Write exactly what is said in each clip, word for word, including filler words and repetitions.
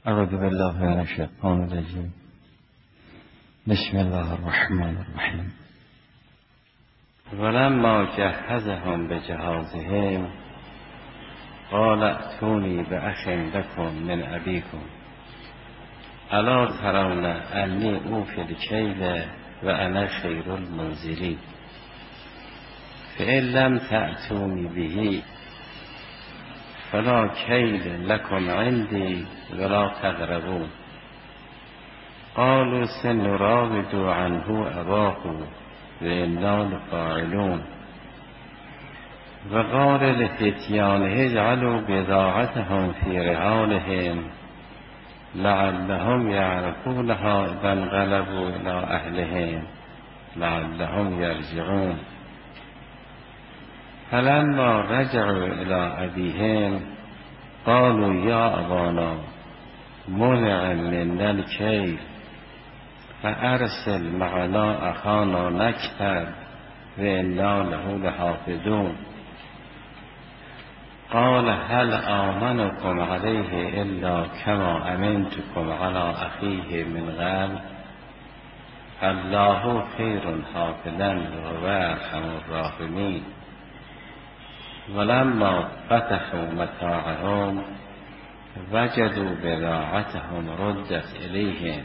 اعوذ بالله من الشیطان الرجیم. بسم الله الرحمن الرحیم. ولما جهزهم بجهازهم قال ائتوني بأخ لكم من أبيكم الا ترون انی اوفی الکیل و انا خیر المنزلین فإن لم تأتوني به فلا کیل لکم عندي ولا تقربون. قالوا سنراود عنه اباه وإنا لفاعلون. وقال لفتيانه اجعلوا بضاعتهم في رحالهم لعلهم يعرفونها اذا انقلبوا الى اهلهم لعلهم يرجعون. فلما رجعوا الى ابيهم قالوا يا ابانا منع منا الكيل فارسل معنا اخانا نكتب وإنا له لحافظون. قال هل آمنكم عليه إلا كما أمنتكم على أخيه من قبل الله خير حافظا وهو أرحم الراحمين. ولما فتحوا متاعهم وجدوا بضاعتهم ردت إليهم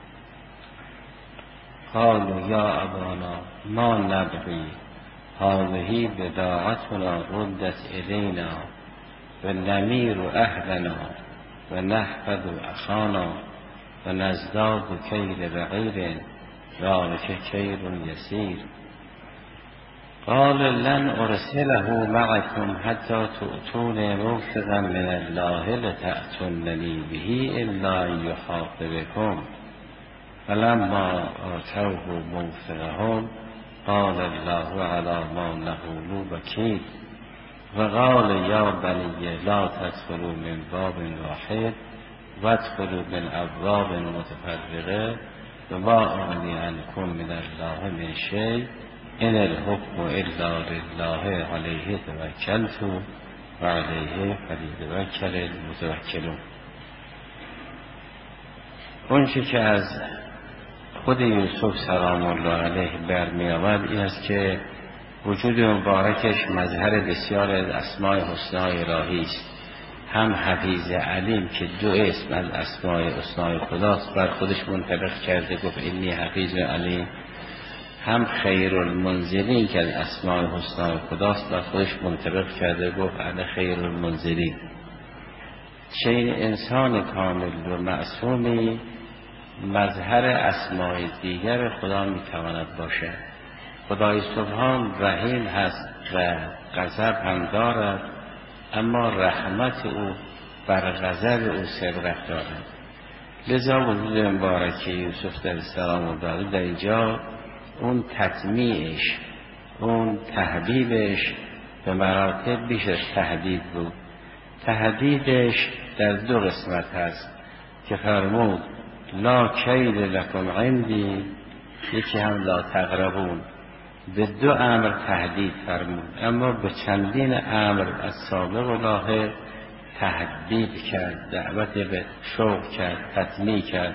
قالوا يا أبانا ما نبغي هذه بضاعتنا ردت إلينا ونمير أهلنا ونحفظ أخانا ونزداد كيل بعير ذلك كيل يسير. قال لن أرسله معكم حتى تؤتون موثقا من الله لتأتونني به إلا أن يحاط بكم. فلما آتوه موثقهم قال الله على ما نقول وكيل. وقال يا بني لا تدخلوا من باب واحد وادخلوا من ابواب متفرقه وما اغني عنكم من الله من شيء ان الحكم الا لله عليه توکلت و علیه فلیتوکل المتوکلون. اون چه که از خود یوسف سلام الله علیه برمی آمد این است که وجود مبارکش مظهر بسیار از اسماء حسنای الهی است. هم حفیظ علیم که دو اسم از اسماء حسنای خداست بر خودش منطبق کرده گفت انی حفیظ علیم. هم خیر المنزلین که از اسماء حسنای خداست بر خودش منطبق کرده گفت انا خیر المنزلین. چه انسان کامل و معصومی مظهر اسماء دیگر خدا میتواند باشد. خدای سبحان رحیم هست و غضب هم دارد اما رحمت او بر غضب او سبقت دارد. لذا وجود مبارکی یوسف در السلام و در اینجا اون تطمیعش اون تهدیدش به مراتب بیش از تهدید بود. تهدیدش در دو قسمت هست که فرمود لا کید لکم عندی، یکی هم لا تقربون. به دو امر تهدید فرمود اما به چندین امر از سابق و لاحق تهدید کرد، دعوت به شوق کرد، تطمیع کرد.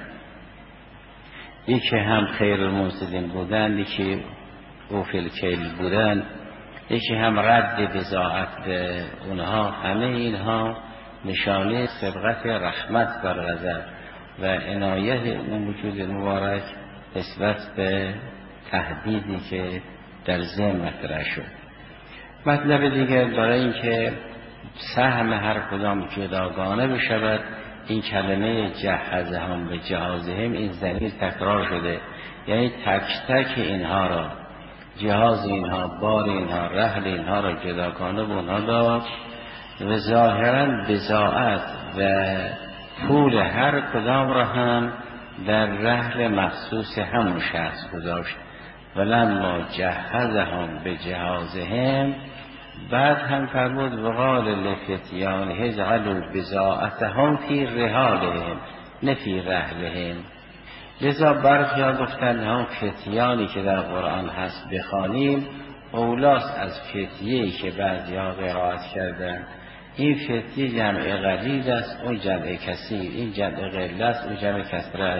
یکی هم خیر المنزلین بودن، یکی اوفی الکیل بودن، یکی هم رد بضاعت به اونها. همه اینها نشانه سبقت رحمت بر غضب و عنایت اون وجود مبارک نسبت به تهدیدی که در ذهن مطرح شد. مطلب دیگر برای اینکه سهم هر کدام جداگانه بشود این کلمه جهزهم به جهازهم این ضمیر تکرار شده، یعنی تک تک اینها را، جهاز اینها، بار اینها، رحل اینها را جداگانه به اونها داد و ظاهرا بضاعت و پول هر کدام را هم در رحل مخصوص همون شخص گذاشت. ولما جهزهم به جهازهم بعد هم فرمود وقال لفتیانه اجعلوا بضاعتهم فی رحالهم نه فی رحلهم. لذا برخیا گفتن هم فتیانی که در قرآن هست بخوانیم اولاست از فتیه‌ای که بعضی ها قرائت کردن این فتیه جمع قلیل است، اون جمع کثیر، این جمع قله است، اون جمع کثرت.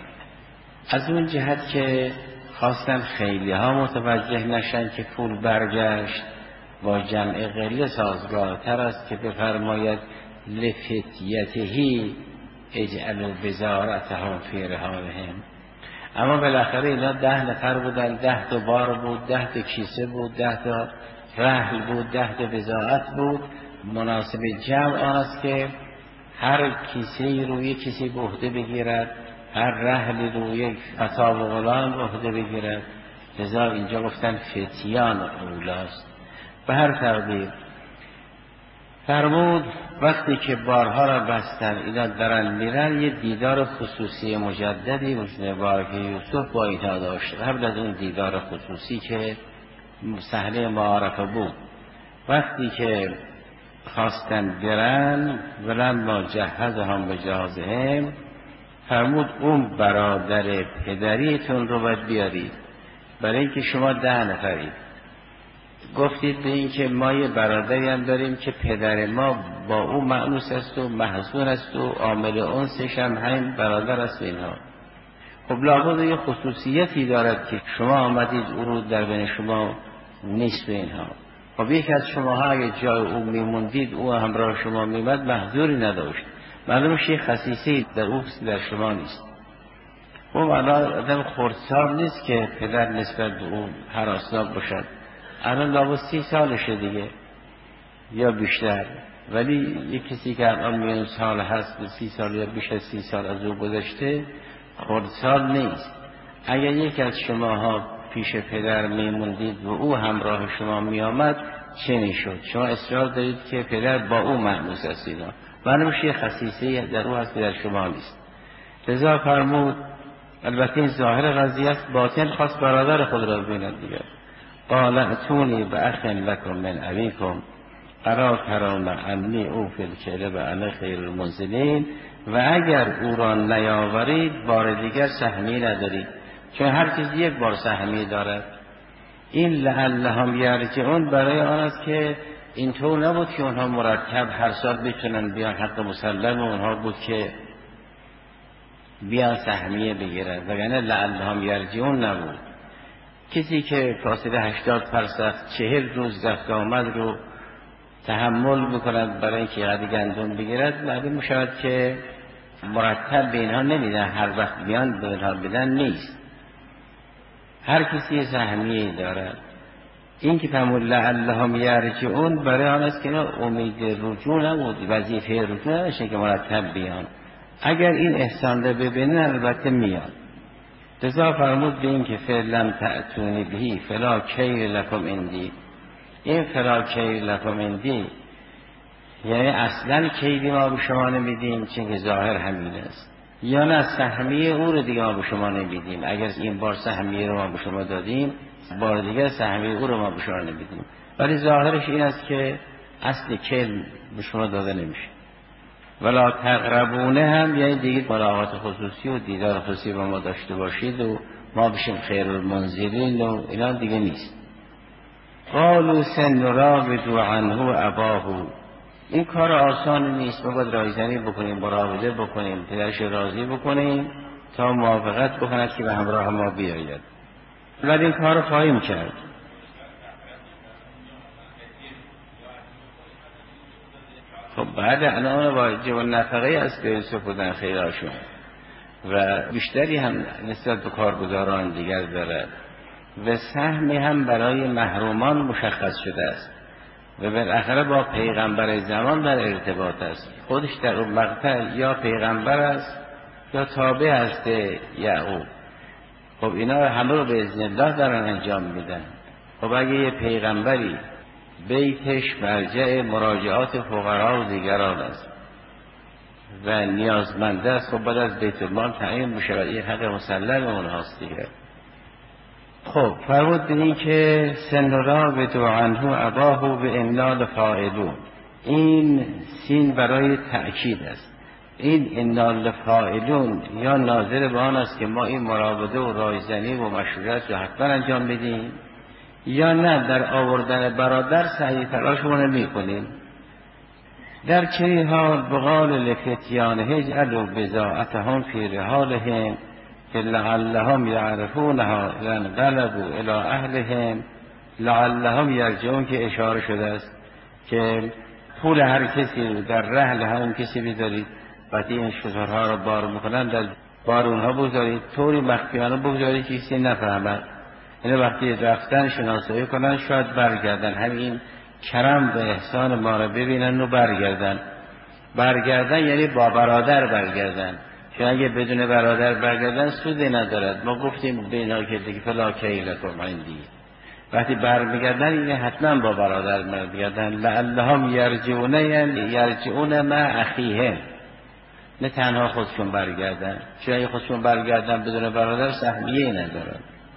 از اون جهت که خواستن خیلی ها متوجه نشن که پول برگشت، با جمع قله سازگارتر است که بفرماید لفتیتهی اجعلوا بزارتهم فی رحالهم. اما بالاخره اینا ده نفر بودن، ده تا بار بود، ده تا کیسه بود، ده تا رحل بود، ده تا بضاعت بود. مناسب جمع آن است که هر کیسه روی کسی به عهده بگیرد، هر رحل روی فتا و غلام به عهده بگیرد. لذا اینجا گفتن فتیان اولاست. به هر تقدیر فرمود وقتی که بارها را بستن اینا دارن میرن، یه دیدار خصوصی مجددی وجود مبارک یوسف با اینها داشت قبل از اون دیدار خصوصی که صحنه معارفه بود. وقتی که خواستن برن ولما جهزهم بجهازهم، فرمود اون برادر پدریتون رو باید بیارید، برای اینکه شما ده نفرید. گفتید به این که ما یه برادری هم داریم که پدر ما با او مأنوس است و محزون است و عامل انسش هم همین برادر است اینها. خب لابد یه خصوصیتی دارد که شما آمدید او رو در بین شما نیست به اینها. خب یکی از شما اگه جای او میموندید او همراه شما میمد محضوری نداشت، معلومش یه خصیصی در او در شما نیست. خب الان آدم خردسال نیست که پدر نسبت به او هراسناک باشد. الان لابد سی سالشه دیگه یا بیشتر، ولی یک کسی که الان میون سال هست به سی سال یا بیش از سی سال از او گذشته خردسال نیست. اگر یک از شماها پیش پدر میموندید و او همراه شما میآمد چه میشد؟ شما اصرار دارید که پدر با او مأنوس است اینا، معلومش یه خصیصه در او هست که در شما نیست. لذا فرمود، البته این ظاهر قضیه است، باطن خواست برادر خود را ببیند دیگر. قال اتونی باخ لکم من ابیکم قرار ترون انی او فی الکله و انا خیر المنزلین. و اگر او را نیاورید بار دیگر سهمی ندارید، چون هر چیز یک بار سهمی دارد. این لعلهم یرجعون برای آن است که اینطور نبود که اونها مرتب هر سال بتونن بیان، حق مسلم اونها بود که بیان سهمیه بگیرن، وگرنه لعلهم یرجعون نبود. کسی که فاصله هشتاد فرسخ چهل روز رفت آمد رو تحمل میکند برای اینکه قدی گندم بگیرد، معلوم میشود که مرتب به اینها نمیدن، هر وقت بیان به اینها بدن نیست. هر کسی سهمیه دارد. این که فرمود لعلهم یرجعون برای آن است که اینا امید رجوع نبود، وظیفه رجوع نداشته که مرتب بیان. اگر این احسان رو ببینن البته میان. لذا فرمود به این که فعلا تأتونی بهی فلا کیر لکم اندی. این فلا کیر لکم اندی یعنی اصلا کیدی ما به شما نمیدیم، چون که ظاهر همین است، یا نه سهمیه او رو دیگه ما به شما نمیدیم. اگر این بار سهمیه رو ما به شما دادیم، بار دیگه سهمیه او رو ما به شما نمیدیم. ولی ظاهرش این است که اصل کیل به شما داده نمیشه. ولا تقربونه هم یعنی دیگه ملاقات خصوصی و دیدار خصوصی با ما داشته باشید و ما بشیم خیر المنزلین و اینا دیگه نیست. قالوا سنراود عنه اباه. این کار آسان نیست، ما باید رایزنی بکنیم، مراوده بکنیم، پدرش راضی بکنیم تا موافقت بکند که به همراه ما بیاید. ولی این کار رو خواهیم کرد. خب بعد الان واجب نفقه است به سپردن خیراشون و بیشتری هم نسبت به کارگزاران دیگر دارد و سهمی هم برای محرومان مشخص شده است و بالاخره با پیغمبر زمان در ارتباط است. خودش در اون مقطع یا پیغمبر است یا تابع است یعقوب. خب اینا همه رو به اذن الله دارن انجام میدن. خب اگه یه پیغمبری بیتش مرجع مراجعات فقرا و دیگران است و نیازمنده است، خب بعد از بیت المال تعیین میشه و این حق مسلم اونهاست دیگه. خب فرمود به این که سنرا به دوعنه اباه به املال فاعلون. این سین برای تأکید است. این املال فاعلون یا ناظر به آن است که ما این مراوده و رایزنی و مشورت رو حتما انجام بدیم، یا نه در آوردن برادر سعی تلاشمون نمی کنیم. در چه حال بقال لفتیانه اجعلوا بضاعتهم فی رحالهم لعلهم یعرفونها اذا انقلبوا الی اهلهم لعلهم یرجعون، که اشاره شده است که پول هر کسی رو در رحل همون کسی بذارید، وقتی این شترها رو بار میکنن در بار اونها بگذارید، طوری مخفیانه بگذارید که کسی نفهمد. یعنی وقتی رفتن شناسایی کنن شاید برگردن، همین کرم و احسان ما رو ببینن و برگردن. برگردن یعنی با برادر برگردن، چون اگه بدون برادر برگردن سودی ندارد. ما گفتیم بینا که دیگه فلا کیلکم عندی، وقتی برمیگردن یعنی حتما با برادر برمیگردن. لعلهم یرجعون یرجعون مع اخیهم، نه تنها خودشون برگردن، چون اگه خودشون برگردن بدون برادر سهمیه ندارن،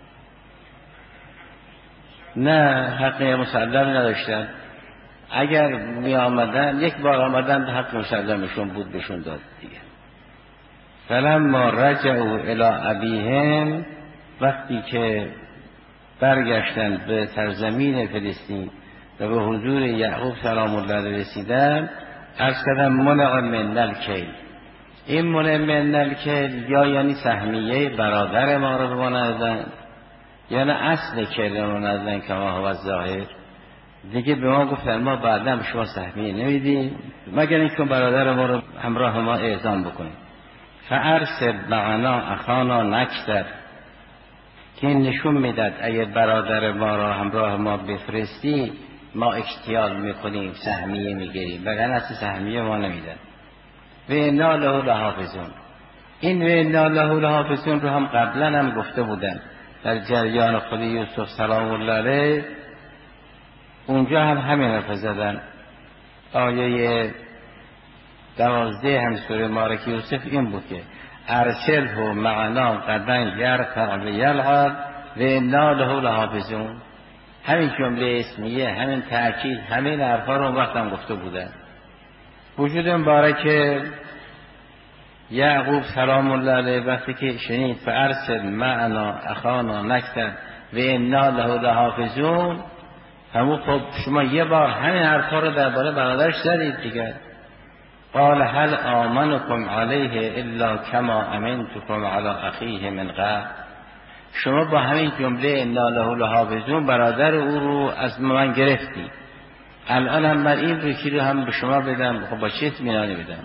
نه حق مسلم نداشتن. اگر می آمدن یک بار آمدن حق مسلمشون بود بهشون داد دیگه. فلما رجعوا الی ابیهم، وقتی که برگشتن به سرزمین فلسطین و به حضور یعقوب سلام الله علیه رسیدن، عرض کردن منع من الکیل. این منع من الکیل یا یعنی سهمیه برادر ما رو به ما ندادن، یعنی اصل کیل رو ندادن کما هو الظاهر. دیگه به ما گفتن ما بعدا به شما سهمیه نمیدیم مگر اینکه برادر ما رو همراه ما اعزام بکنیم. فارسل معنا اخانا نکتر، که این نشون میداد اگه برادر ما را همراه ما بفرستی ما اکتیال میکنیم، سهمیه میگیریم، وگرنه اصلا سهمیه ما نمیدن. و انا له لحافظون، این و انا له لحافظون رو هم قبلا هم گفته بودن در جریان خود یوسف سلام الله علیه. اونجا هم همین حرف زدن. آیه دوازده هم سوره مبارک یوسف این بود که ارسله معنا غدا یرتع و یلعب و انا له لحافظون. همین جمله اسمیه، همین تأکید، همین حرفا رو اون وقت هم گفته بودن. وجود مبارک یعقوب سلام الله علیه وقتی که شنید فارسل معنا اخانا نکتر و انا له لحافظون، همون خب شما یه بار همین حرفا رو درباره برادرش زدید دیگه. قال هل آمنكم علیه الا کما امنتكم علی اخیه من قبل. شما با همین جمله انا له لحافظون برادر او رو از من گرفتی، الان هم من این رو که رو هم به شما بدم، خب با چه اطمینانی بدم؟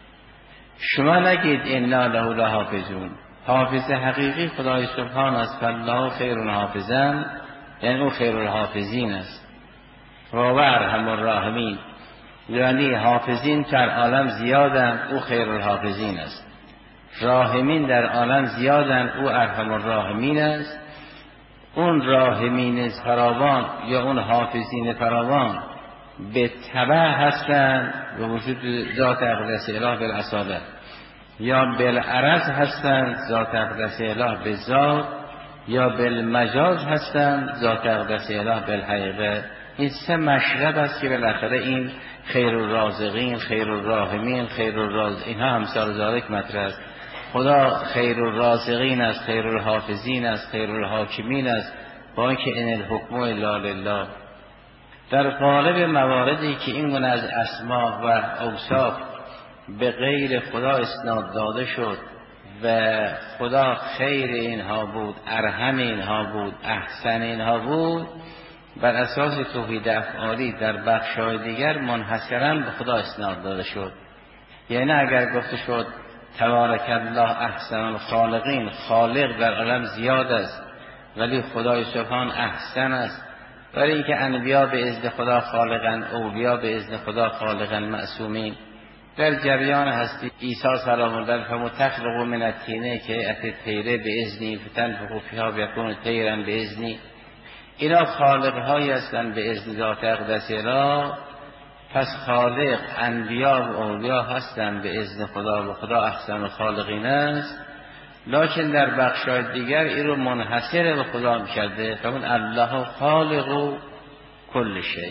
شما نگید انا له لحافظون. حافظ حقیقی خدای سبحان است، فالله خیر حافظا، یعنی او خیر الحافظین است. و ارحم الراحمین، یعنی حافظین در عالم زیادن، او خیر الحافظین است. راحمین در عالم زیادن، او ارحم الراحمین است. اون راحمین فراوان یا اون حافظین فراوان به تبع هستن به وجود ذات اقدس اله بالاصاله، یا بالعرض هستن ذات اقدس اله به ذات، یا بالمجاز هستن ذات اقدس اله بالحقیقه. این سه مشرب است که بالاخره این خیر الرازقین، خیر الراحمین، خیر الراز اینها همسال ذالک مطرح است. خدا خیر الرازقین است، خیر الحافظین است، خیر الحاکمین است، با اینکه ان الحکم الا لله. در قالب مواردی که این گونه از اسما و اوصاف به غیر خدا اسناد داده شد و خدا خیر اینها بود، ارحم اینها بود، احسن اینها بود، بر اساس توحید افعالی در بخش‌های دیگر منحصراً به خدا اسناد داده شد. یعنی اگر گفته شد تبارک الله احسن الخالقین، خالق در عالم زیاد است ولی خدای سبحان احسن است، برای اینکه انبیا به اذن خدا خالقن، اولیا به اذن خدا خالقن معصومین. در جریان هستی عیسی سلام الله علیه تخلق من الطینه که ات طیره به اذنی فتنفخ فیها بیکون طیرا به اذنی. اینا خالق هایی هستند به اذن ذات اقدس اله. پس خالق انبیا و اولیا هستند به اذن خدا و خدا احسن الخالقین است، لکن در بخشای دیگر این رو منحصر به خدا می‌کرده، فرمود الله خالق کل شیء.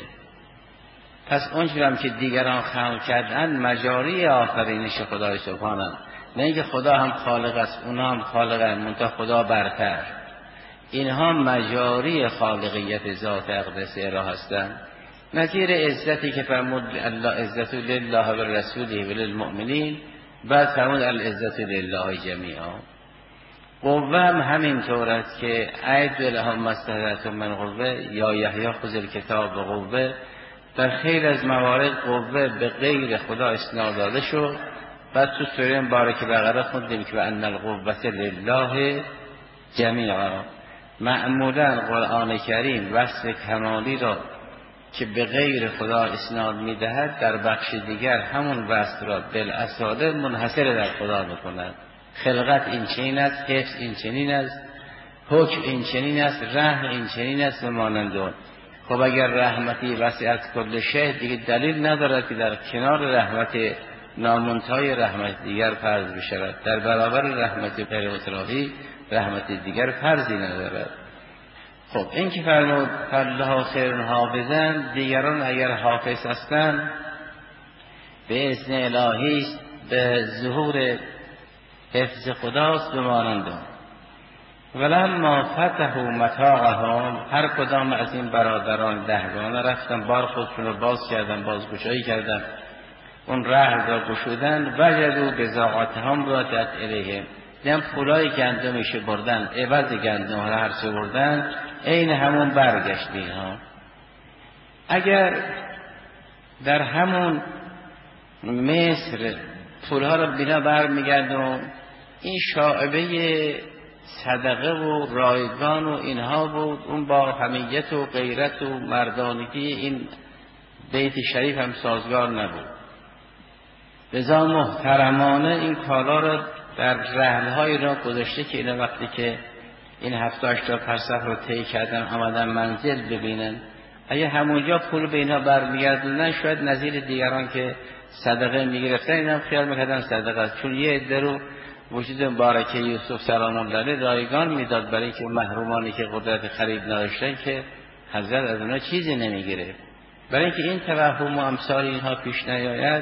پس اونجوری هم که دیگران خلق کردن مجاری آفرینش خدای سبحانه، نه اینکه خدا هم خالق است اونا هم خالقن منتها خدا برتر. اینها مجاری خالقیت ذات اقدس اله هستند. نظیر عزتی که فرمود الله عزت لله و رسوله و للمؤمنین، بعد فرمود العزت لله جمیعا. قوه هم همینطور است که اعد لهم ما استطعتم من قوه یا یحیی خذ الکتاب به قوه. در خیلی از موارد قوه به غیر خدا اسناد داده شد. بعد تو سوره مبارکه بقره خوندیم که ان القوة لله جمیعا. معمولا قرآن کریم وصف کمالی را که به غیر خدا اسناد میدهد در بخش دیگر همون وصف را بالاساله منحصر در خدا میکند. خلقت این چنین است، حفظ این چنین است، حکم این چنین است، رحم این چنین است و مانند آن. خب اگر رحمتی وسعت کل شیء دیگه دلیل ندارد که در کنار رحمت نامنتهای رحمت دیگر فرض بشود. در برابر رحمت غیر متناهی رحمت دیگر فرضی ندارد. خب این که فرمود فالله خیر حافظا، دیگران اگر حافظ هستند به اذن الهی است، به ظهور حفظ خداست به مانند آن. ولما فتحوا متاعهم، هر کدام از این برادران دهگانه رفتن بار خودشون رو باز کردن، بازگشایی کردن، اون رحل را گشودن، وجدوا بضاعتهم ردت الیهم، دیدن پولای گندمش بردن، عوض گندم ها هر چه بردن عین همون برگشت اینها. اگر در همون مصر پولها را بینا برمیگردون، این شائبه صدقه و رایگان و اینها بود، اون با حمیت و غیرت و مردانگی این بیت شریف هم سازگار نبود. لذا محترمانه این کالا را در رحلهای را گذاشته که اینا وقتی که این هفته هشتاد فرسخ رو طی کردن آمدن منزل ببینن، اگه همونجا پول به اینا برمیگردوندن شاید نظیر دیگران که صدقه میگرفتن اینا خیال میکردن صدقه است، چون یه عده رو وجود مبارکه یوسف سلام الله علیه رایگان میداد برای که محرومانی که قدرت خرید نداشتن که حضرت از اونا چیزی نمیگیره. برای اینکه این توهم و امثال اینها پیش نیاید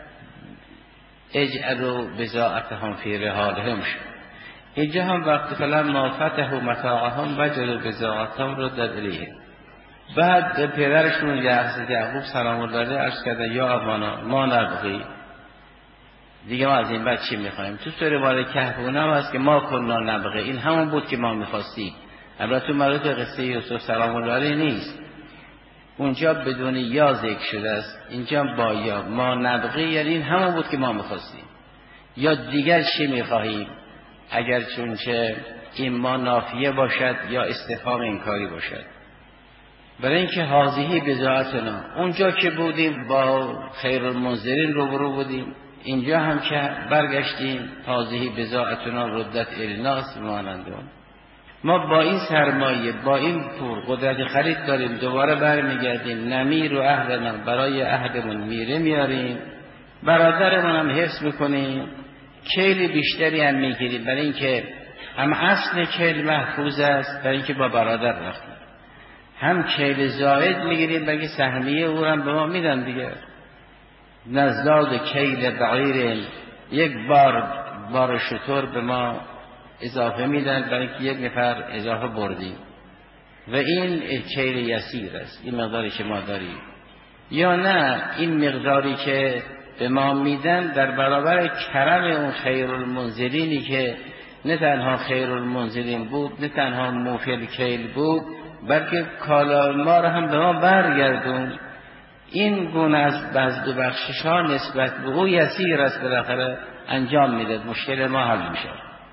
اجعلوا بضاعتهم فی رحالهم شد. اینجا هم وقتی فلما فتحوا متاعهم وجدوا بضاعتهم ردت الیهم. بعد به پدرشون یعقوب سلام الله علیه عرض کردن یا ابانا ما نبغی، دیگه ما از این بعد چی میخوایم؟ تو سوره باره کهف هم هست که ما کنا نبغی، این همون بود که ما میخواستیم. البته تو مربوط به قصه یوسف سلام الله علیه نیست، اونجا بدون یا ذکر شده است، اینجا با یا. ما نبغی یعنی این همون بود که ما میخواستیم. یا دیگر چی میخواهیم؟ اگر چونچه این ما نافیه باشد یا استفهام انکاری باشد. برای اینکه حاضیهی بضاعتنا، اونجا که بودیم با خیر المنذرین روبرو بودیم، اینجا هم که برگشتیم حاضیهی بضاعتنا ردت الناس مانندون. ما با این سرمایه با این پول قدرت خرید داریم، دوباره برمیگردیم نمیر و اهلنا، برای اهلمون میره میاریم، برادرمون هم حفظ میکنیم، کیل بیشتری هم میگیریم، برای اینکه هم اصل کیل محفوظ است، برای اینکه با برادر رفتیم، هم کیل زائد میگیریم برای اینکه سهمیه او هم به ما میدن دیگه. نزداد کیل بعیر، یک بار بار شتر به ما اضافه میدن برای اینکه یک نفر اضافه بردیم و این کیل یسیر است، این مقداری که ما داریم. یا نه این مقداری که به ما میدن در برابر کرم اون خیر المنزلینی که نه تنها خیر المنزلین بود، نه تنها موفی کیل بود، بلکه کالا ما را هم به ما برگردون. این گونه از بزد و بخشش ها نسبت به او یسیر است، بالاخره انجام میداد، مشکل ما حل میشه.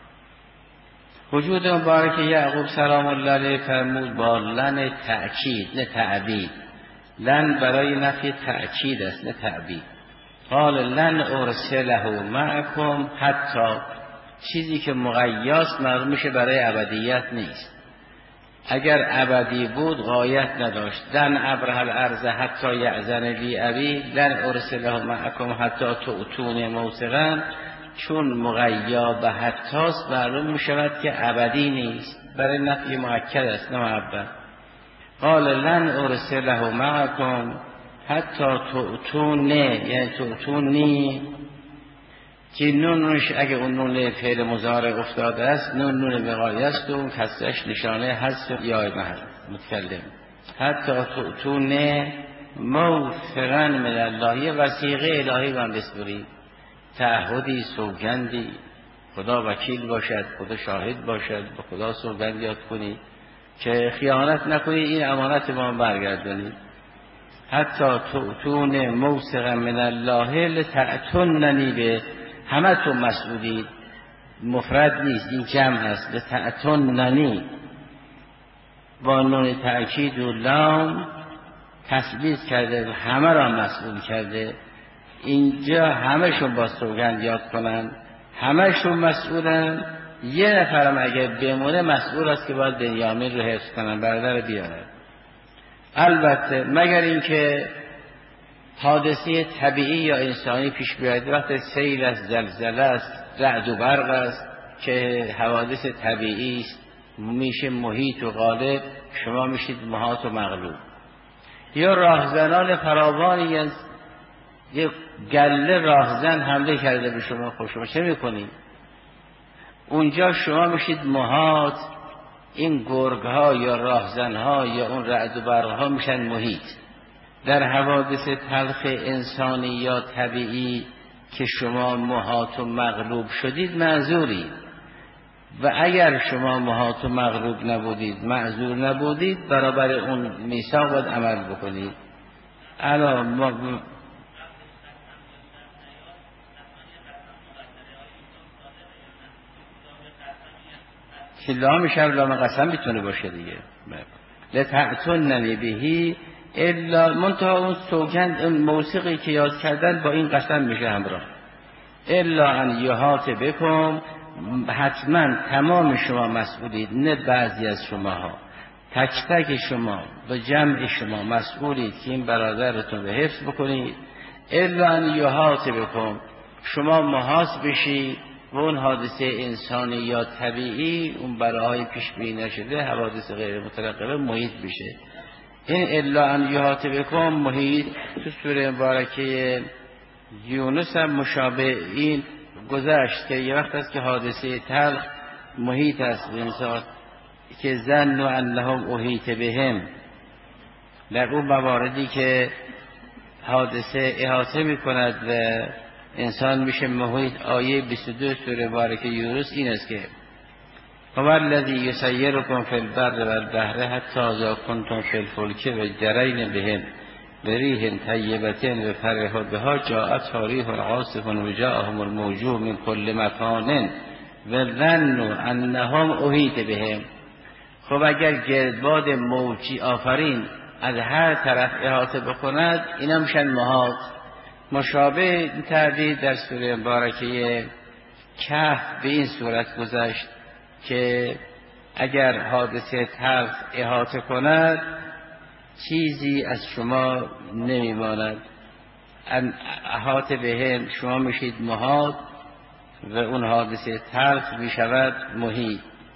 وجود مبارک یعقوب سلام الله علیه فرمود با لن تأکید نه تعبید. لن برای نفی تأکید است نه تعبید. قال لن ارسله معکم، حتی چیزی که مقیاس معلوم میشه برای ابدیت نیست. اگر ابدی بود غایت نداشت. لن ابرح الارض حتی یأذن لی ابی لن ارسله معکم حتی تؤتون موثقا، چون مغیا به حتاست معلوم میشود که ابدی نیست، برای نفی مؤکد است نه معبد. قال لن ارسله معکم حتی تؤتون، یعنی تؤتونی که نونش اگه اون نون فعل مضارع افتاده است نون نون وقایه است و اون کسرش نشانه حذف یا محل متکلم. حتی تؤتون موثقا من الله، یه وثیقه الهی من بسپرید، تعهدی، سوگندی، خدا وکیل باشد، خدا شاهد باشد، به خدا سوگند یاد کنید که خیانت نکنید، این امانت ما برگردانید. حتی تؤتون موثقا من الله لتأتوننی به، همه تو مسئولید، مفرد نیست، این جمع هست. لتأتوننی با نون تأکید و لام تثبیت کرده، همه را مسئول کرده. اینجا همهشون با سوگند یاد کنن، همهشون مسئولن. یه نفرم اگه بمونه مسئول است که باید بنیامین رو حفظ کنن، برادر بیاره. البته مگر اینکه حادثه طبیعی یا انسانی پیش بیاید، وقت سیل است، زلزله است، رعد و برق است که حوادث طبیعی است، میشه محیط و غالب، شما میشید محاط و مغلوب. یا راهزنان فراوانی از یک گله راهزن حمله کرده به شما، خب شما چه میکنید؟ اونجا شما میشید محاط، این گرگ ها یا راهزن ها یا اون رعد و برق ها میشن محیط. در حوادث تلخ انسانی یا طبیعی که شما محاط و مغلوب شدید معذورید، و اگر شما محاط و مغلوب نبودید، معذور نبودید، برابر اون میثاق باید عمل بکنید. الان ما که لام شب لام قسم میتونه باشه دیگه. لتأتوننی بهی الا، منتها اون سوگند، اون موثقی که یاد کردن با این قسم میشه همراه. الا ان یحاط بکم، حتما تمام شما مسئولید، نه بعضی از شماها، تک تک شما با جمع شما مسئولید که این برادرتون رو حفظ بکنید. الا ان یحاط بکم، شما محاط بشید و اون حادثه انسانی یا طبیعی، اون بلاهای پیش بینی نشده، حوادث غیر مترقبه محیط بشه. این الا ان یحاط بکم محیط تو سوره مبارکه یونس هم مشابه این گذشت که یه وقت است که حادثه تلخ محیط است انسان، که ظنوا انهم احیط بهم. در اون مواردی که حادثه احاطه می کند و انسان میشه محیط، آیه بیست و دو سوره مبارکه یونس این است که هو الذی یسیرکم فی البر والبحر حتی اذا کنتم فی الفلک وجرین بهم بریح طیبة و فرحوا بها جاءتها ریح عاصف و جاءهم الموج من کل مکان و ظنوا انهم احیط بهم. خب اگر گردباد موجی آفرین از هر طرف احاطه بکند، اینا میشن محاط. مشابه تعبیر در سوره مبارکه کهف به این صورت گذشت که اگر حادثه تلخ احاطه کند، چیزی از شما نمیماند. احاطه بهم، شما میشید محاط و اون حادثه تلخ میشود محیط.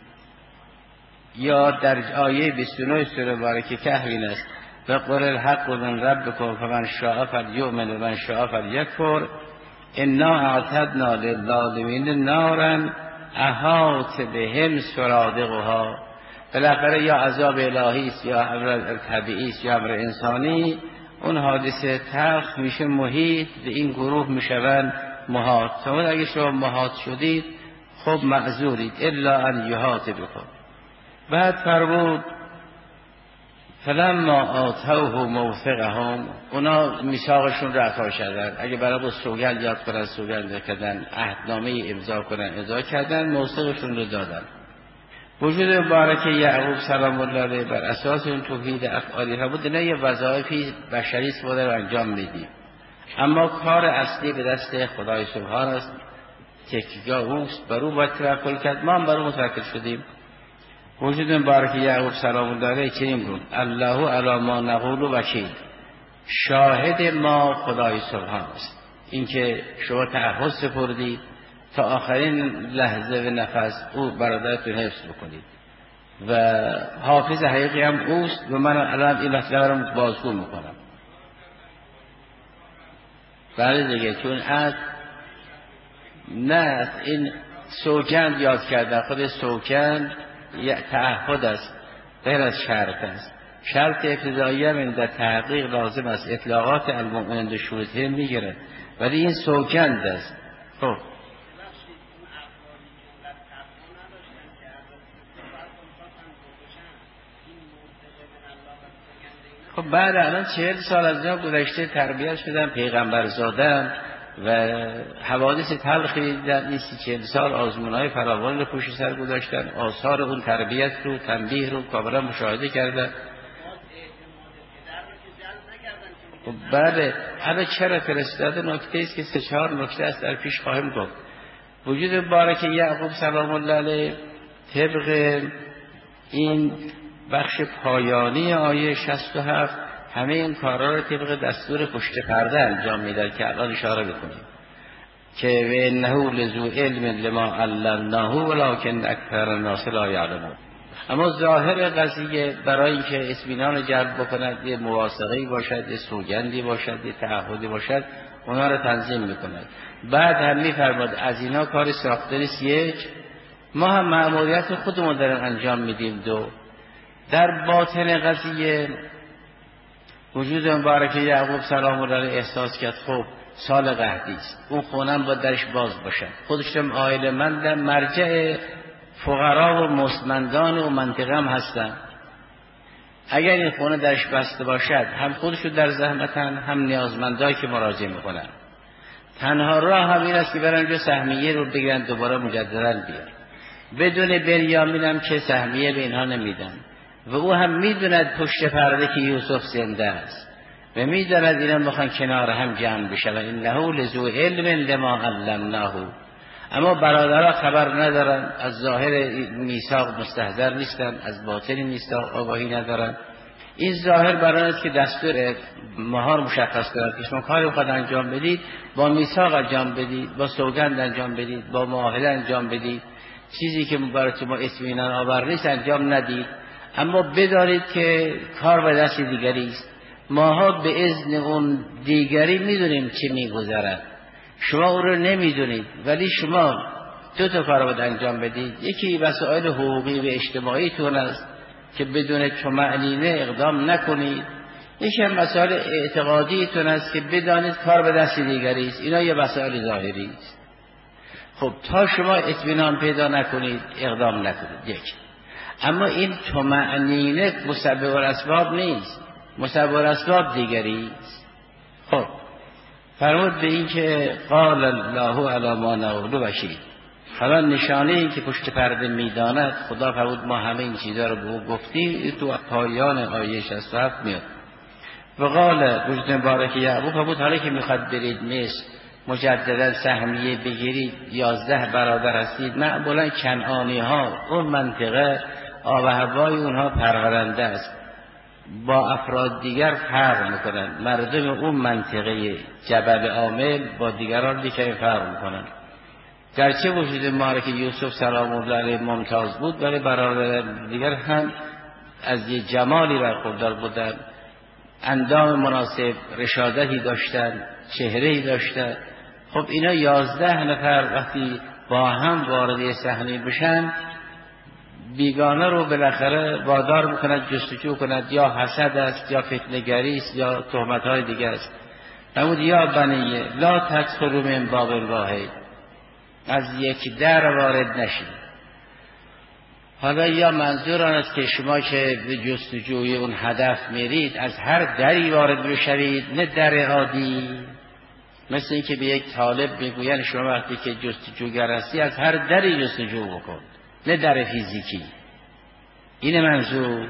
یا در آیه بیست و نه سوره مبارکه کهف این است و قل الحق من ربکم فمن شاء فلیؤمن و من شاء فلیکفر انا اعتدنا للظالمین نارا احاط بهم سرادقها. بالاخره یا عذاب الهی است یا امر طبیعی است یا امر انسانی، اون حادثه تلخ میشه محیط، به این گروه میشوند محاط. شما اگه شما محاط شدید خب معذورید. الا ان یحاط بکم. بعد فرمود فلما آتوه موثقهم، اونا میثاقشون رو عطا کردن. اگه برای با سوگند یاد کنن سوگند کردن، عهدنامه امضا کنن امضا کردن، موثقشون رو دادن. وجود مبارک یعقوب سلام الله علیه بر اساس اون توحید افعالی ها بود، نه یه وظایفی بشری است رو انجام میدیم، اما کار اصلی به دست خدای سبحان است، تکیه‌گاه اوست، بر او باید توکل کرد. ما هم بر او متوکل شدیم. وجود مبارک یعقوب سلام الله علیه چنین بود: الله علی ما نقول وکیل، شاهد ما خدای سبحان است. اینکه شما تعهد سپردید تا آخرین لحظه و نفس او برادرتون حفظ بکنید و حافظ حقیقی هم اوست و من الان این مسئله رو بازگو میکنم. بله دیگه، چون از نه این سوگند یاد کردن، خود سوگند یه تعهد است، غیر از شرط است. شرط ابتدایی هم در تحقیق لازم است، اطلاقات المؤمن شروطه میگیره، ولی این سوگند است. خب خب بعد الان چهل سال از اینا گذشته، تربیت شدن، پیغمبر زادن و حوادث تلخی دیدن. این سی چهل سال آزمونهای فراوان رو پشت سر گذاشتن، آثار اون تربیت رو، تنبیه رو کاملا مشاهده کردن. خب بله، حالا چرا فرستاده؟ نکته است که سه چهار نکته است در پیش خواهیم گفت. وجود مبارک یعقوب سلام الله علیه طبق این بخش پایانی آیه شصت و هفت همه این کارا رو طبق دستور پشت پرده انجام میدن که الان اشاره بکنیم که و انه لذو علم لما علمناه ولکن اکثر الناس لا یعلمون. اما ظاهر قضیه برای اینکه اطمینان جلب بکند، یه مواسقه‌ای باشد، یه سوگندی باشد، یه تعهدی باشد، اونا رو تنظیم میکند. بعد هم میفرماد از اینا کار ساخته نیست، یک ما هم مأموریت خودمون داریم انجام میدیم. دو در باطن قضیه وجود مبارک یعقوب سلام الله علیه احساس کرد خب سال قحطی است، اون خونم با درش باز باشد، خودشم عائله مندم، مرجع فقرا و مستمندان و منطقه هم هستن. اگر این خونه درش بسته باشد هم خودشو در زحمتن، هم نیازمندایی که مراجعه میکنن. تنها راه هم این است که برن جو سهمیه رو بگیرن دوباره مجددا بیار. بدون بنیامین هم که سهمیه به اینها نمیدن و او هم میدوند پشت پرده که یوسف زنده است و میدوند اینا میخوان کنار هم جمع بشن. انه لذو علم لما علمناه. اما برادرها خبر ندارن، از ظاهر میثاق مستحضر نیستن، از باطن میثاق آگاهی ندارن. این ظاهر برای است که دستور مهار مشخص کنند که شما کاری خود انجام بدید، با میثاق انجام بدید، با سوگند انجام بدید، با معاهده انجام بدید. چیزی که برای شما اطمینان آور نیست انجام ندید. اما بدانید که کار به دست دیگری است. ماها به اذن اون دیگری میدونیم چه میگذرد، شما او رو نمیدونید، ولی شما دو تا کار باید انجام بدید. یکی مسائل حقوقی و اجتماعی تون است که بدون طمأنینه اقدام نکنید. یکی هم مسائل اعتقادی تون است که بدانید کار به دست دیگری است. اینا یه مسائل ظاهری است. خب تا شما اطمینان پیدا نکنید اقدام نکنید. یک. اما این طمأنینه مسبب الاسباب نیست، مسبب الاسباب دیگری است. خب فرمود به این که قال الله علی ما نقول وکیل. حالا نشانه این که پشت پرده میداند خدا فرمود ما همه این چیزا رو به او گفتیم. تو پایان آیه شصت و هفت میاد و قال وجود مبارک یعقوب فرمود حالا که میخواد برید مصر مجددا سهمیه بگیرید، یازده برادر هستید، معمولا کنعانی ها اون منطقه آب و هوای اونها پرورنده است، با افراد دیگر فرق میکنن. مردم اون منطقه جبل عامل با دیگران دیگه فرق میکنن. گرچه وجود مبارک یوسف سلام الله علیه ممتاز بود، ولی برادر دیگر هم از یه جمالی برخوردار بودن، اندام مناسب، رشادتی داشتن، چهره‌ای داشتن. خب اینا یازده نفر وقتی با هم وارد صحنه بشن، بیگانه رو بالاخره وادار میکند جستجو کند، یا حسد است، یا فتنه‌گری است، یا تهمت‌های دیگه است. فرمود یا بنی لا تدخلوا من باب واحد، از یک در وارد نشید. حالا یا منظور آن است که شما که به جستجوی اون هدف میرید از هر دری وارد بشوید، نه در عادی، مثل این که به یک طالب میگوین شما وقتی که جستجوگر هستی از هر دری جستجو بکن، نه در فیزیکی. این منظور.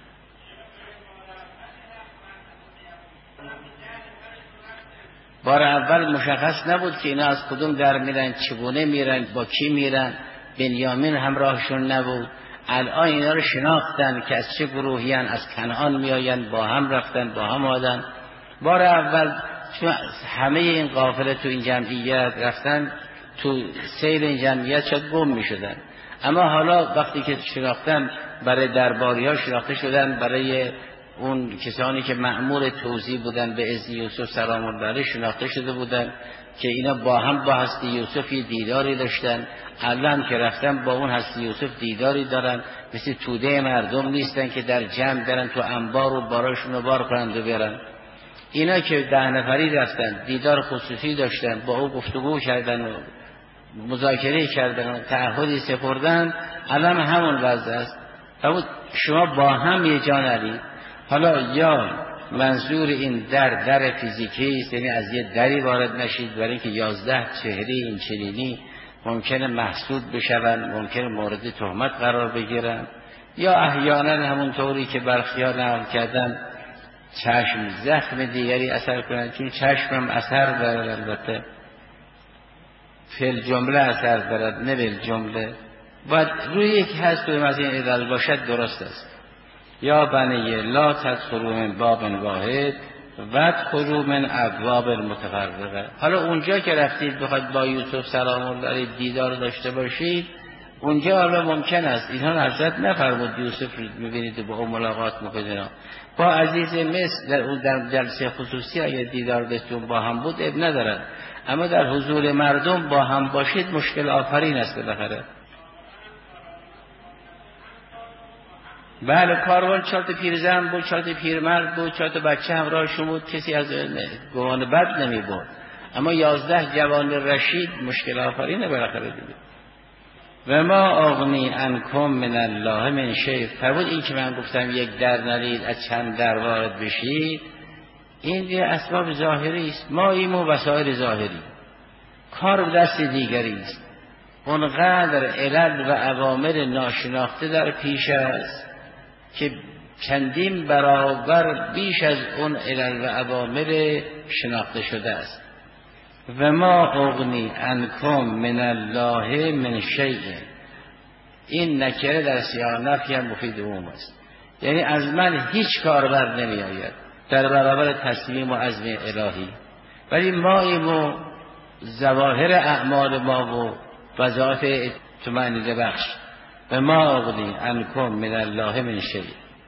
بار اول مشخص نبود که اینا از کدوم در میرن، چگونه میرن، با کی میرن. بنیامین همراهشون نبود. الان اینا رو شناختن که از چه گروهی هن، از کنعان میآیند، با هم رفتن، با هم آدن. بار اول چون همه این قافله تو این جمعیت رفتن، تو سیر این جمعیت شد گم میشدن. اما حالا وقتی که شناختن، برای درباری ها شناخته شدن، برای اون کسانی که مأمور توزیع بودن به اذن یوسف سلام الله علیه شناخته شده بودن که اینا با هم با هستی یوسف یه دیداری داشتن. الان که رفتن با اون هستی یوسف دیداری دارن، مثل توده مردم نیستن که در جمع برن تو انبار و باراشون رو بار کنند و برن. اینا که ده نفری رفتن دیدار خصوصی داشتن، با او گفتگو کردن و مذاکره کردن و تعهدی سپردن. الان همون وضع است. فرمود شما با هم یه جا نرید. حالا یا منظور این در در فیزیکی است، یعنی از یه دری وارد نشید، برای اینکه یازده چهره این چنینی ممکنه محسود بشون، ممکنه مورد تهمت قرار بگیرن، یا احیانا همون طوری که برخیار نقل کردن چشم زخم دیگری اثر کنند، چون چشم هم اثر دارد، البته فعل جمله اثر دارد نه بل جمله. باید روی یک هست و از این ادل باشد درست است. یا بنی لا تدخلوا من باب واحد وادخلوا من ابواب متفرقه. حالا اونجا که رفتید بخواید با یوسف سلام الله علیه دیدار داشته باشید، اونجا حالا ممکن است اینها حضرت نفرمود یوسف رو میبینید و با اون ملاقات میکنید. با عزیز مصر در اون در جلسه خصوصی اگر دیدار داشتون با هم بود اب ندارد، اما در حضور مردم با هم باشید مشکل آفرین است بالاخره. بله کاروان چهار تا پیرزن بود، چهار تا پیرمرد بود، چهار تا بچه همراهشون بود، کسی از گمان بد نمی بود، اما یازده جوان رشید مشکل آفرینه بالاخره دیگه. و ما اغنی عنکم من الله من شیء. فرمود این که من گفتم یک در نرید از چند در وارد بشید، این دیگه اسباب ظاهری است. ما ایمو وسایل ظاهری، کار به دست دیگری است. اونقدر علل و عوامل ناشناخته در پیش است که چندین برابر بیش از اون علل و عوامل شناخته شده است. و ما اغنی عنکم من الله من شیء. این نکره در سیاق نفی هم مفید عموم است، یعنی از من هیچ کار بر نمی آید در برابر تسلیم و عزم الهی. ولی ما ایمو ظواهر اعمال ما و وظایف طمأنینه بخش. و ما اغنی عنکم من الله من شیء.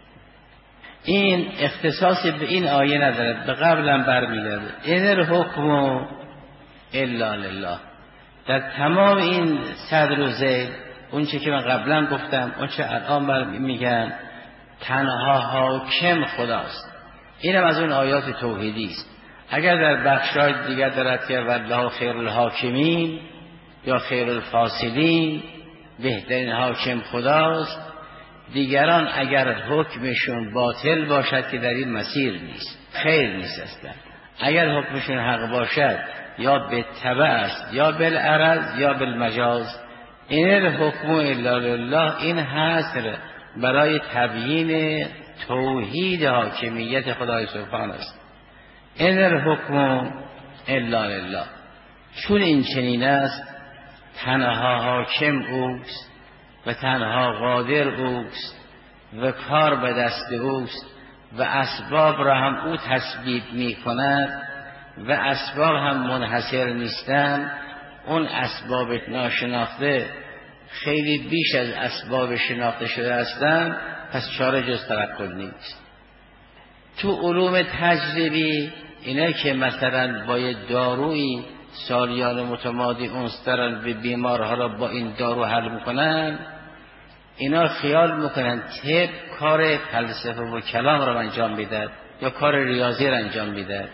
این اختصاصی به این آیه ندارد، به قبلم برمیگرده. این الحکم الا لله. در تمام این صدر و ذیل، اون چه که من قبلا گفتم، اون چه الان برمی میگم، تنها حاکم خداست. اینم از اون آیات توحیدی است. اگر در بخشای دیگر دارد که والله خیر الحاکمین یا خیر الفاصلین، بهترین حاکم خداست، دیگران اگر حکمشون باطل باشد که در این مسیر نیست، خیر نیست اصلا. اگر حکمشون حق باشد یا به تبع است یا بالعرض یا بالمجاز. این الحکم الا لله این حصر برای تبیین توحید حاکمیت خدای سبحان است. این الحکم الا لله. چون این چنین است، تنها حاکم اوست و تنها قادر اوست و کار به دست اوست و اسباب را هم او تثبیت می کند و اسباب هم منحصر نیستند. اون اسباب ناشناخته خیلی بیش از اسباب شناخته شده هستند، پس چاره جز توکل نیست. تو علوم تجربی اینا که مثلا با یه دارویی سالیان متمادی اونس دارن به بیمارها را با این دارو حل میکنن، اینا خیال میکنن طب کار فلسفه و کلام را انجام میدهد یا کار ریاضی را انجام میدهد.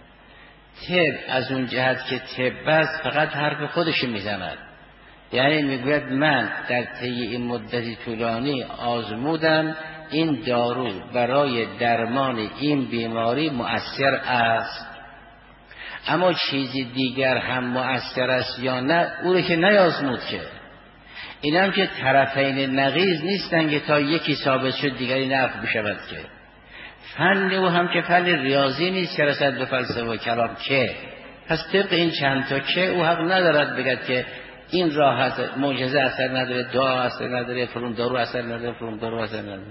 طب از اون جهت که طب است فقط حرف خودش میزند، یعنی میگوید من در طی این مدتی طولانی آزمودم این دارو برای درمان این بیماری مؤثر است، اما چیزی دیگر هم مؤثر است یا نه او رو که نیازمود که. این هم که طرفین نقیض نیستن که تا یکی ثابت شد دیگری نفی بشود که. فن او هم که فن ریاضی نیست که رسد به فلسفه و کلام که. پس طبق این چند تا که او حق ندارد بگد که این راحت معجزه اثر نداره، دعا اثر نداره، فلان دارو اثر نداره، فلان دارو اثر نداره.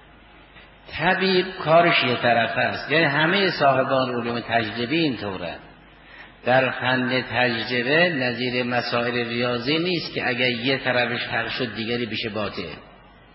طبیب کارش یه طرف است، یعنی همه صاحبان علوم تجربی این طوره. در فن تجربه نظیر مسائل ریاضی نیست که اگر یه طرفش حق شد دیگری بشه باطل.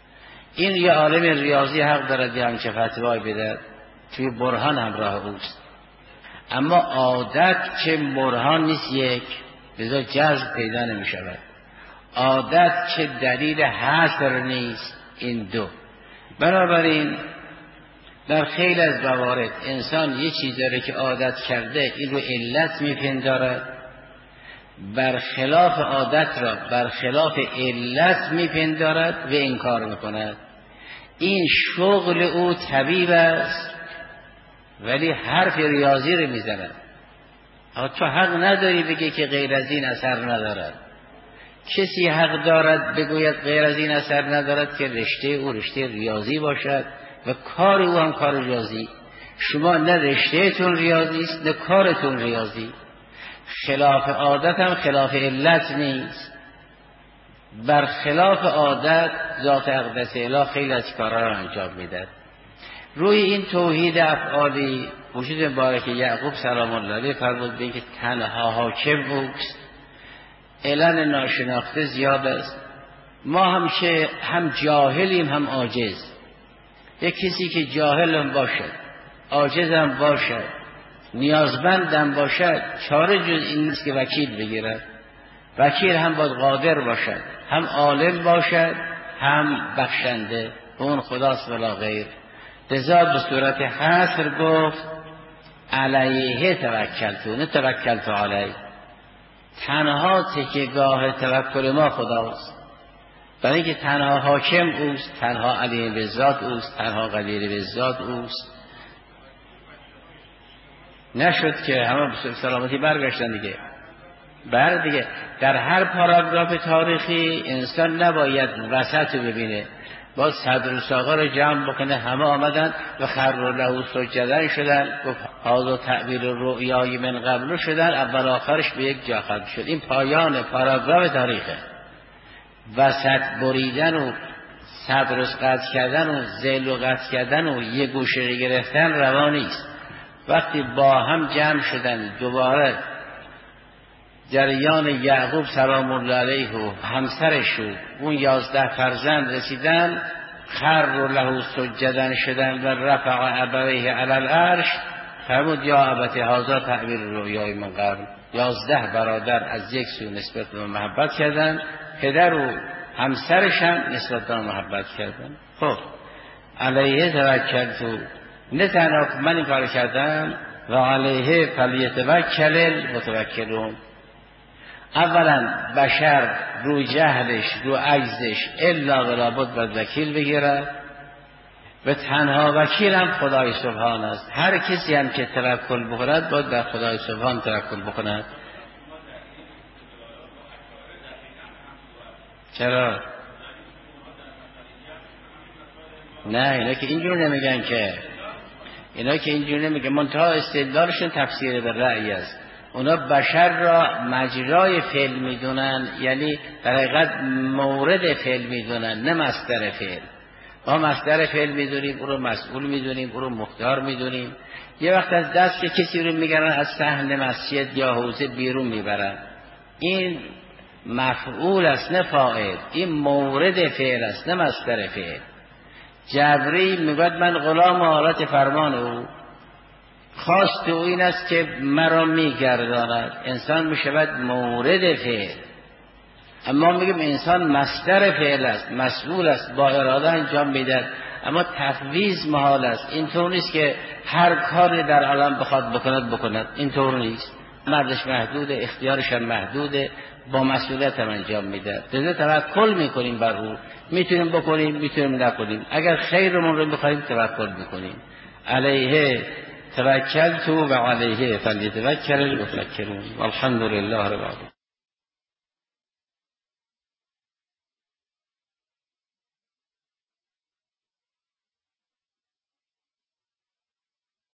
این یه عالم ریاضی حق دارد یه همچه فتوای بده، توی برهان همراه اوست. اما عادت که برهان نیست، یک بذار جذب پیدا نمی شود. عادت که دلیل حصر نیست، این دو. بنابراین در خیلی از موارد انسان یه چیز داره که عادت کرده، این رو علت میپندارد، برخلاف عادت را برخلاف علت میپندارد و انکار میکند. این شغل او طبیب است، ولی حرف ریاضی رو میزند. تو حق نداری بگی که غیر از این اثر ندارد. کسی حق دارد بگوید غیر از این اثر ندارد که رشته او رشته ریاضی باشد و کار او هم کار ریاضی. شما نه رشته تون ریاضی است نه کارتون ریاضی. خلاف عادت هم خلاف علت نیست. برخلاف عادت ذات اقدس اله خیلی از کارها را انجام میدهد. روی این توحید افعالی وجود مبارک یعقوب سلام الله علیه فرمود به که تنها حاکم اوست. علل ناشناخته زیاد است. ما همیشه هم جاهلیم هم عاجز. یک کسی که جاهل هم باشد، عاجز هم باشد، نیازمند هم باشد، چاره جز این نیست که وکیل بگیرد. وکیل هم باید قادر باشد، هم عالم باشد هم بخشنده، اون خداست ولا غیر. لذا به صورت حصر گفت علیه توکلتو، نه توکلتو علیه. تنها تکیهگاه توکل ما خداست، برای اینکه تنها حاکم اوست، تنها علیه به ذات اوست، تنها قدیر به ذات اوست. نشد که همه به سلامتی برگشتن دیگه. بر دیگه در هر پاراگراف تاریخی انسان نباید وسط رو ببینه، باید صدر و ساقه رو جمع بکنه. همه آمدن و خر له سجدن شدن، گفت هذا تعبیر رؤیای من قبل شدن، اول آخرش به یک جا ختم شد. این پایان پاراگراف تاریخه. وسط بریدن و صدر قطع کردن و ذیل قطع کردن و یه گوشه رو گرفتن روا نیست. وقتی با هم جمع شدن دوباره جریان یعقوب سلام الله علیه و همسرش و اون یازده فرزند رسیدن، خر له سجدن شدن و رفع ابویه علی العرش، فرمود یا ابتی هذا تعبیر رؤیای من قبل. یازده برادر از یک سو نسبت به محبت کردن، پدر و همسرش هم نسبت به محبت کردن. خب علیه توکلتو، نه تنها من این کار کردم، و علیه فلیتوکل المتوکلون. اولا بشر رو جهلش رو عجزش الا ولا بد باید وکیل بگیرد و تنها وکیل هم خدای سبحان است. هر کسی هم که توکل بکند باید بر خدای سبحان توکل بکند. چرا؟ نه اینا که اینجور نمیگن، که اینا که اینجور نمیگن، منتها استدلالشون تفسیر به رأی است. اونا بشر را مجرای فعل میدونن، یعنی در حقیقت مورد فعل میدونن، نه مصدر فعل. ما مصدر فعل میدونیم، او رو مسئول میدونیم، او رو مختار میدونیم. یه وقت از دست که کسی رو میگرن از صحن مسجد یا حوزه بیرون میبرن، این مفعول است نه فاعل. این مورد فعل است نه مصدر فعل. جبری میگوید من غلام حالت فرمان او، خواست او این است که مرا میگرداند. انسان میشود مورد فعل، اما میگیم انسان مصدر فعل است، مسئول است، با اراده انجام میدهد. اما تفویض محال است. اینطور نیست که هر کاری در عالم بخواد بکند بکند، اینطور نیست. مردش محدوده، اختیارش هم محدوده، با مسئولیت هم انجام میده. لذا توکل میکنیم بر او، میتونیم بکنیم میتونیم نکنیم. اگر خیرمون رو بخوایم توکل میکنیم. علیه توکلت و علیه فلیتوکل المتوکلون. والحمد لله رب العالمین.